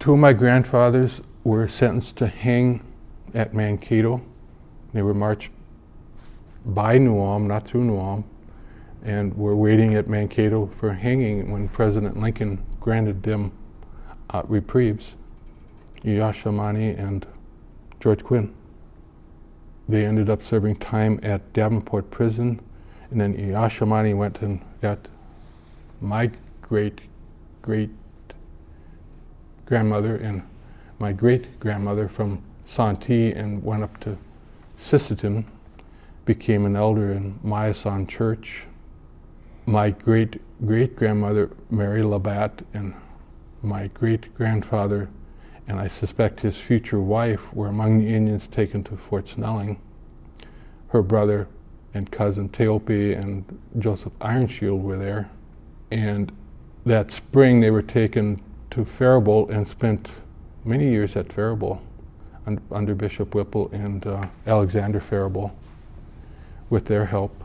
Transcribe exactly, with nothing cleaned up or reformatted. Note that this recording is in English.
Two of my grandfathers were sentenced to hang at Mankato. They were marched by New Ulm, not through New Ulm, and were waiting at Mankato for hanging when President Lincoln granted them uh, reprieves, Yasha Mani and George Quinn. They ended up serving time at Davenport Prison, and then Yasha Mani went and got my great, great grandmother and my great grandmother from Santee and went up to Sisseton, became an elder in Myason Church. My great great grandmother, Mary Labatt, and my great grandfather, and I suspect his future wife, were among the Indians taken to Fort Snelling. Her brother and cousin Teope and Joseph Ironshield were there. And that spring they were taken to Faribault and spent many years at Faribault un- under Bishop Whipple and uh, Alexander Faribault with their help.